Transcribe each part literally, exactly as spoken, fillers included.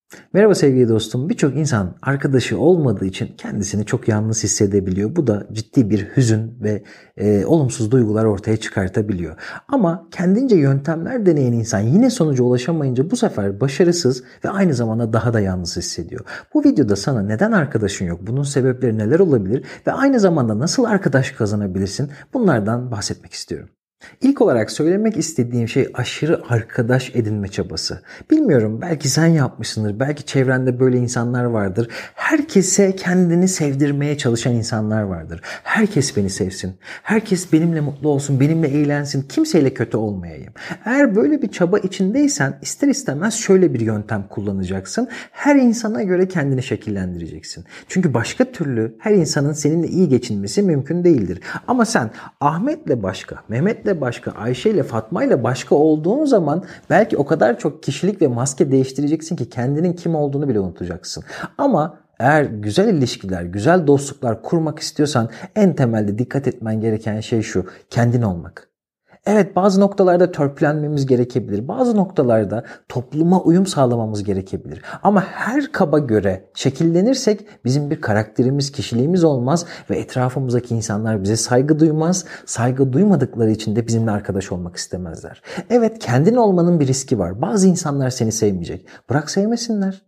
Merhaba sevgili dostum. Birçok insan arkadaşı olmadığı için kendisini çok yalnız hissedebiliyor. Bu da ciddi bir hüzün ve e, olumsuz duygular ortaya çıkartabiliyor. Ama kendince yöntemler deneyen insan yine sonuca ulaşamayınca bu sefer başarısız ve aynı zamanda daha da yalnız hissediyor. Bu videoda sana neden arkadaşın yok, bunun sebepleri neler olabilir ve aynı zamanda nasıl arkadaş kazanabilirsin, bunlardan bahsetmek istiyorum. İlk olarak söylemek istediğim şey aşırı arkadaş edinme çabası. Bilmiyorum, belki sen yapmışsındır, belki çevrende böyle insanlar vardır. Herkese kendini sevdirmeye çalışan insanlar vardır. Herkes beni sevsin, herkes benimle mutlu olsun, benimle eğlensin, kimseyle kötü olmayayım. Eğer böyle bir çaba içindeysen ister istemez şöyle bir yöntem kullanacaksın. Her insana göre kendini şekillendireceksin. Çünkü başka türlü her insanın seninle iyi geçinmesi mümkün değildir. Ama sen Ahmet'le başka, Mehmet'le başka, Ayşe ile Fatma ile başka olduğun zaman belki o kadar çok kişilik ve maske değiştireceksin ki kendinin kim olduğunu bile unutacaksın. Ama eğer güzel ilişkiler, güzel dostluklar kurmak istiyorsan en temelde dikkat etmen gereken şey şu: kendin olmak. Evet, bazı noktalarda törpülenmemiz gerekebilir. Bazı noktalarda topluma uyum sağlamamız gerekebilir. Ama her kaba göre şekillenirsek bizim bir karakterimiz, kişiliğimiz olmaz ve etrafımızdaki insanlar bize saygı duymaz. Saygı duymadıkları için de bizimle arkadaş olmak istemezler. Evet, kendin olmanın bir riski var. Bazı insanlar seni sevmeyecek. Bırak sevmesinler.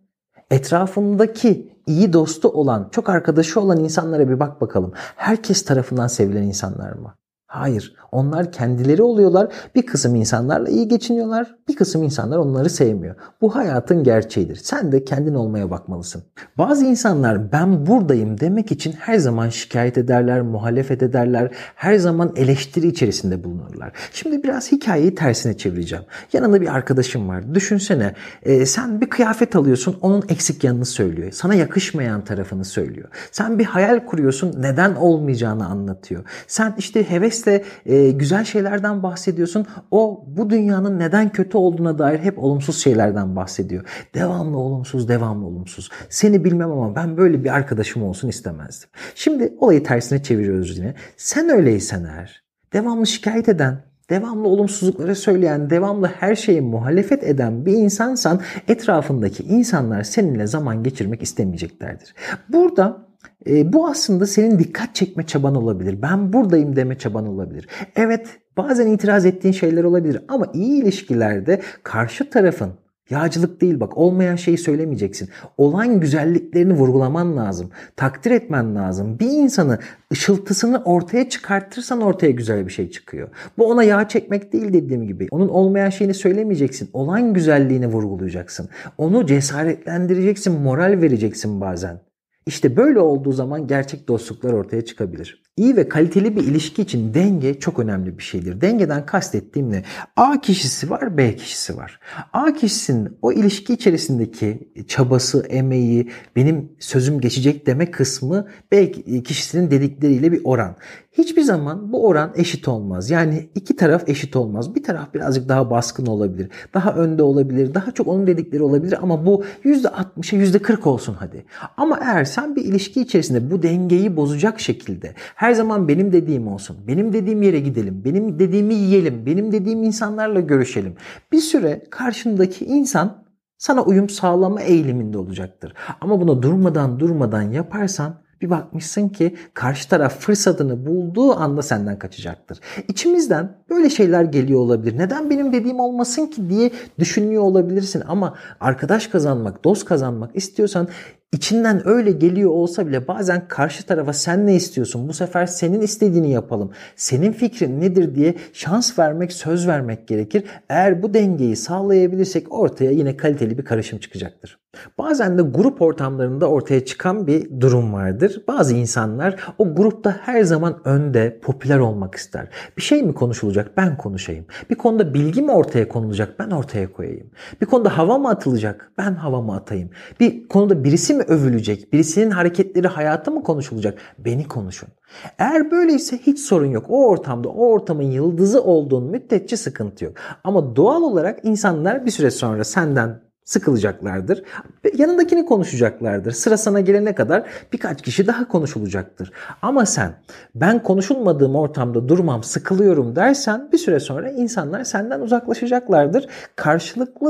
Etrafındaki iyi dostu olan, çok arkadaşı olan insanlara bir bak bakalım. Herkes tarafından sevilen insanlar mı? Hayır. Onlar kendileri oluyorlar. Bir kısım insanlarla iyi geçiniyorlar. Bir kısım insanlar onları sevmiyor. Bu hayatın gerçeğidir. Sen de kendin olmaya bakmalısın. Bazı insanlar ben buradayım demek için her zaman şikayet ederler, muhalefet ederler. Her zaman eleştiri içerisinde bulunurlar. Şimdi biraz hikayeyi tersine çevireceğim. Yanında bir arkadaşım var. Düşünsene, e, sen bir kıyafet alıyorsun, onun eksik yanını söylüyor. Sana yakışmayan tarafını söylüyor. Sen bir hayal kuruyorsun, neden olmayacağını anlatıyor. Sen işte hevesle e, güzel şeylerden bahsediyorsun. O bu dünyanın neden kötü olduğuna dair hep olumsuz şeylerden bahsediyor. Devamlı olumsuz, devamlı olumsuz. Seni bilmem ama ben böyle bir arkadaşım olsun istemezdim. Şimdi olayı tersine çeviriyoruz yine. Sen öyleysen eğer, devamlı şikayet eden, devamlı olumsuzlukları söyleyen, devamlı her şeye muhalefet eden bir insansan etrafındaki insanlar seninle zaman geçirmek istemeyeceklerdir. Burada E, bu aslında senin dikkat çekme çaban olabilir. Ben buradayım deme çaban olabilir. Evet, bazen itiraz ettiğin şeyler olabilir ama iyi ilişkilerde karşı tarafın, yağcılık değil bak, olmayan şeyi söylemeyeceksin. Olan güzelliklerini vurgulaman lazım. Takdir etmen lazım. Bir insanı ışıltısını ortaya çıkartırsan ortaya güzel bir şey çıkıyor. Bu ona yağ çekmek değil, dediğim gibi. Onun olmayan şeyini söylemeyeceksin. Olan güzelliğini vurgulayacaksın. Onu cesaretlendireceksin, moral vereceksin bazen. İşte böyle olduğu zaman gerçek dostluklar ortaya çıkabilir. İyi ve kaliteli bir ilişki için denge çok önemli bir şeydir. Dengeden kastettiğim ne? A kişisi var, B kişisi var. A kişisinin o ilişki içerisindeki çabası, emeği, benim sözüm geçecek deme kısmı B kişisinin dedikleriyle bir oran. Hiçbir zaman bu oran eşit olmaz. Yani iki taraf eşit olmaz. Bir taraf birazcık daha baskın olabilir. Daha önde olabilir. Daha çok onun dedikleri olabilir ama bu yüzde altmışa yüzde kırk olsun hadi. Ama eğer sen bir ilişki içerisinde bu dengeyi bozacak şekilde her zaman benim dediğim olsun, benim dediğim yere gidelim, benim dediğimi yiyelim, benim dediğim insanlarla görüşelim, bir süre karşındaki insan sana uyum sağlama eğiliminde olacaktır. Ama bunu durmadan durmadan yaparsan bir bakmışsın ki karşı taraf fırsatını bulduğu anda senden kaçacaktır. İçimizden böyle şeyler geliyor olabilir. Neden benim dediğim olmasın ki diye düşünüyor olabilirsin. Ama arkadaş kazanmak, dost kazanmak istiyorsan İçinden öyle geliyor olsa bile bazen karşı tarafa sen ne istiyorsun? Bu sefer senin istediğini yapalım. Senin fikrin nedir diye şans vermek, söz vermek gerekir. Eğer bu dengeyi sağlayabilirsek ortaya yine kaliteli bir karışım çıkacaktır. Bazen de grup ortamlarında ortaya çıkan bir durum vardır. Bazı insanlar o grupta her zaman önde, popüler olmak ister. Bir şey mi konuşulacak? Ben konuşayım. Bir konuda bilgi mi ortaya konulacak? Ben ortaya koyayım. Bir konuda hava mı atılacak? Ben havamı atayım. Bir konuda birisi mi övülecek? Birisinin hareketleri, hayatı mı konuşulacak? Beni konuşun. Eğer böyleyse hiç sorun yok. O ortamda, o ortamın yıldızı olduğun müddetçe sıkıntı yok. Ama doğal olarak insanlar bir süre sonra senden sıkılacaklardır. Yanındakini konuşacaklardır. Sıra sana gelene kadar birkaç kişi daha konuşulacaktır. Ama sen ben konuşulmadığım ortamda durmam, sıkılıyorum dersen bir süre sonra insanlar senden uzaklaşacaklardır. Karşılıklı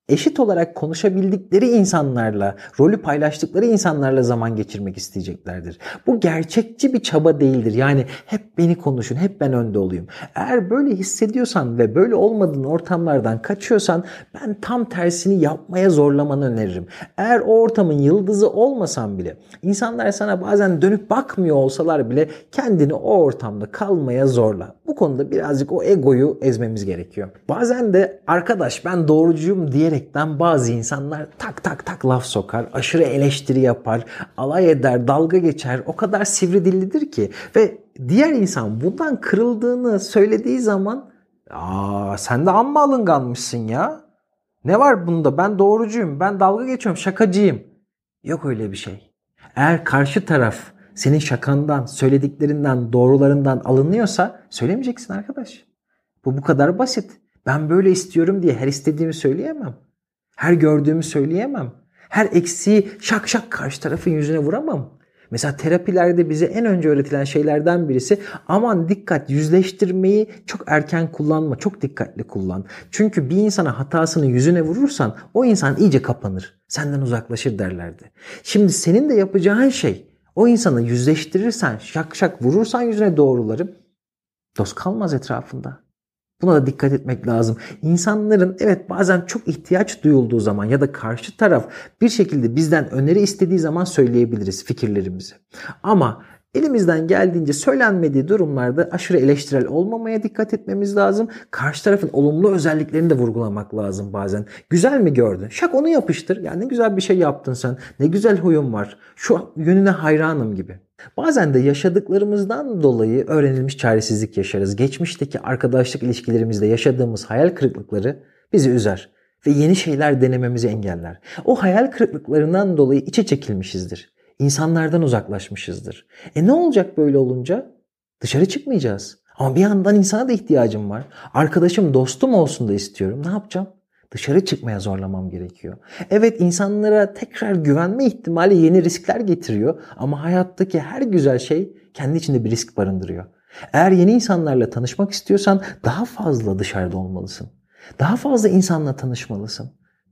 eşit olarak konuşabildikleri insanlarla, rolü paylaştıkları insanlarla zaman geçirmek isteyeceklerdir. Bu gerçekçi bir çaba değildir. Yani hep beni konuşun, hep ben önde olayım. Eğer böyle hissediyorsan ve böyle olmadığın ortamlardan kaçıyorsan ben tam tersini yapmaya zorlamanı öneririm. Eğer o ortamın yıldızı olmasan bile, insanlar sana bazen dönüp bakmıyor olsalar bile kendini o ortamda kalmaya zorla. Bu konuda birazcık o egoyu ezmemiz gerekiyor. Bazen de arkadaş ben doğrucuyum diyerekten bazı insanlar tak tak tak laf sokar, aşırı eleştiri yapar, alay eder, dalga geçer. O kadar sivri dillidir ki ve diğer insan bundan kırıldığını söylediği zaman ''Aa sen de amma alınganmışsın ya. Ne var bunda? Ben doğrucuyum, ben dalga geçiyorum, şakacıyım.'' Yok öyle bir şey. Eğer karşı taraf senin şakandan, söylediklerinden, doğrularından alınıyorsa söylemeyeceksin arkadaş. Bu bu kadar basit. Ben böyle istiyorum diye her istediğimi söyleyemem. Her gördüğümü söyleyemem. Her eksiği şak şak karşı tarafın yüzüne vuramam. Mesela terapilerde bize en önce öğretilen şeylerden birisi aman dikkat yüzleştirmeyi çok erken kullanma, çok dikkatli kullan. Çünkü bir insana hatasını yüzüne vurursan o insan iyice kapanır, senden uzaklaşır derlerdi. Şimdi senin de yapacağın şey o insanı yüzleştirirsen, şak şak vurursan yüzüne doğruları dost kalmaz etrafında. Buna da dikkat etmek lazım. İnsanların evet bazen çok ihtiyaç duyulduğu zaman ya da karşı taraf bir şekilde bizden öneri istediği zaman söyleyebiliriz fikirlerimizi. Ama elimizden geldiğince söylenmediği durumlarda aşırı eleştirel olmamaya dikkat etmemiz lazım. Karşı tarafın olumlu özelliklerini de vurgulamak lazım bazen. Güzel mi gördün? Şak onu yapıştır. Ya ne güzel bir şey yaptın sen. Ne güzel huyun var. Şu yönüne hayranım gibi. Bazen de yaşadıklarımızdan dolayı öğrenilmiş çaresizlik yaşarız. Geçmişteki arkadaşlık ilişkilerimizde yaşadığımız hayal kırıklıkları bizi üzer ve yeni şeyler denememizi engeller. O hayal kırıklıklarından dolayı içe çekilmişizdir. İnsanlardan uzaklaşmışızdır. E ne olacak böyle olunca? Dışarı çıkmayacağız. Ama bir yandan insana da ihtiyacım var. Arkadaşım, dostum olsun da istiyorum. Ne yapacağım? Dışarı çıkmaya zorlamam gerekiyor. Evet insanlara tekrar güvenme ihtimali yeni riskler getiriyor. Ama hayattaki her güzel şey kendi içinde bir risk barındırıyor. Eğer yeni insanlarla tanışmak istiyorsan daha fazla dışarıda olmalısın. Daha fazla insanla tanışmalısın.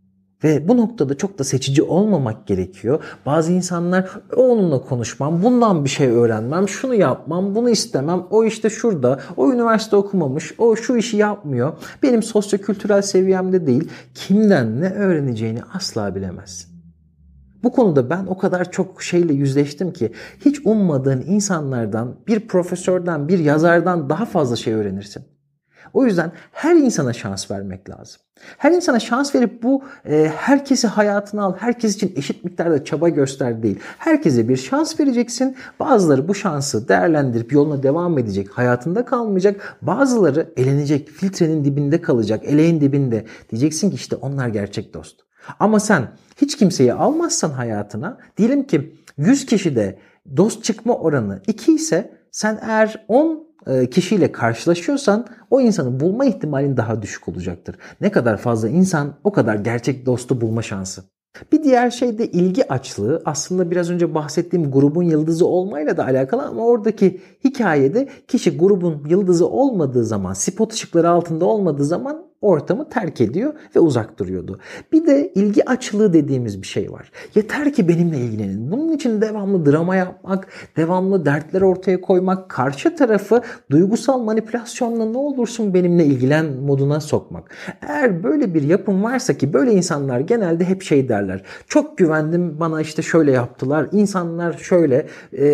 Ve bu noktada çok da seçici olmamak gerekiyor. Bazı insanlar onunla konuşmam, bundan bir şey öğrenmem, şunu yapmam, bunu istemem, o işte şurada, o üniversite okumamış, o şu işi yapmıyor. Benim sosyokültürel seviyemde değil. Kimden ne öğreneceğini asla bilemezsin. Bu konuda ben o kadar çok şeyle yüzleştim ki hiç ummadığın insanlardan, bir profesörden, bir yazardan daha fazla şey öğrenirsin. O yüzden her insana şans vermek lazım. Her insana şans verip bu e, herkesi hayatına al, herkes için eşit miktarda çaba göster değil. Herkese bir şans vereceksin. Bazıları bu şansı değerlendirip yoluna devam edecek, hayatında kalmayacak. Bazıları elenecek, filtrenin dibinde kalacak, eleğin dibinde. Diyeceksin ki işte onlar gerçek dost. Ama sen hiç kimseyi almazsan hayatına, diyelim ki yüz kişide dost çıkma oranı iki ise sen eğer on kişiyle karşılaşıyorsan o insanı bulma ihtimalin daha düşük olacaktır. Ne kadar fazla insan o kadar gerçek dostu bulma şansı. Bir diğer şey de ilgi açlığı. Aslında biraz önce bahsettiğim grubun yıldızı olmayla da alakalı ama oradaki hikayede kişi grubun yıldızı olmadığı zaman, spot ışıkları altında olmadığı zaman ortamı terk ediyor ve uzak duruyordu. Bir de ilgi açlığı dediğimiz bir şey var. Yeter ki benimle ilgilenin. Bunun için devamlı drama yapmak, devamlı dertler ortaya koymak, karşı tarafı duygusal manipülasyonla ne olursun benimle ilgilen moduna sokmak. Eğer böyle bir yapım varsa ki böyle insanlar genelde hep şey derler. Çok güvendim bana işte şöyle yaptılar. İnsanlar şöyle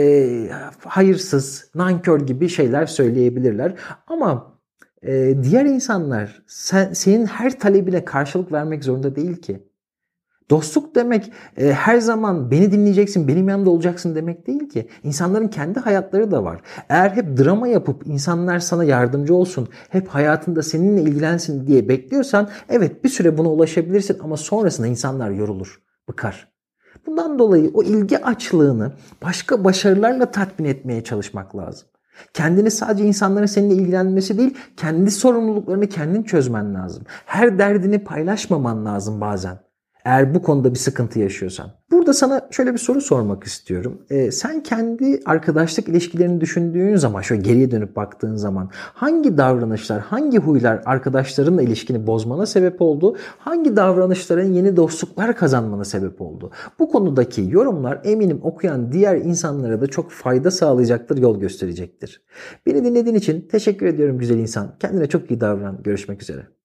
e, hayırsız, nankör gibi şeyler söyleyebilirler. Ama Ee, diğer insanlar sen, senin her talebine karşılık vermek zorunda değil ki. Dostluk demek e, her zaman beni dinleyeceksin, benim yanımda olacaksın demek değil ki. İnsanların kendi hayatları da var. Eğer hep drama yapıp insanlar sana yardımcı olsun, hep hayatında seninle ilgilensin diye bekliyorsan evet bir süre buna ulaşabilirsin ama sonrasında insanlar yorulur, bıkar. Bundan dolayı o ilgi açlığını başka başarılarla tatmin etmeye çalışmak lazım. Kendini sadece insanların seninle ilgilenmesi değil, kendi sorumluluklarını kendin çözmen lazım. Her derdini paylaşmaman lazım bazen. Eğer bu konuda bir sıkıntı yaşıyorsan. Burada sana şöyle bir soru sormak istiyorum. Ee, sen kendi arkadaşlık ilişkilerini düşündüğün zaman, şöyle geriye dönüp baktığın zaman hangi davranışlar, hangi huylar arkadaşlarınla ilişkini bozmana sebep oldu? Hangi davranışların yeni dostluklar kazanmana sebep oldu? Bu konudaki yorumlar eminim okuyan diğer insanlara da çok fayda sağlayacaktır, yol gösterecektir. Beni dinlediğin için teşekkür ediyorum güzel insan. Kendine çok iyi davran. Görüşmek üzere.